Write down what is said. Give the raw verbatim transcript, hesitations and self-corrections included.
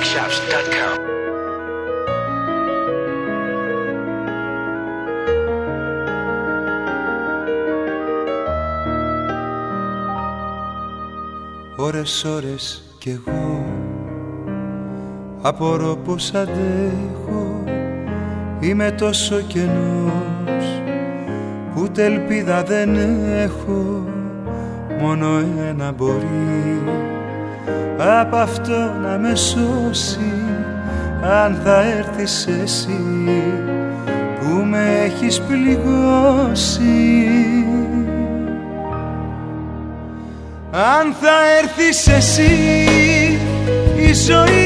shops dot com. Ώρες, ώρες κι εγώ απορώ πως αντέχω. Είμαι τόσο κενός που ούτε ελπίδα δεν έχω. Μόνο ένα μπορεί απ' αυτό να με σώσει. Αν θα έρθεις εσύ που με έχεις πληγώσει. Αν θα έρθεις εσύ η ζωή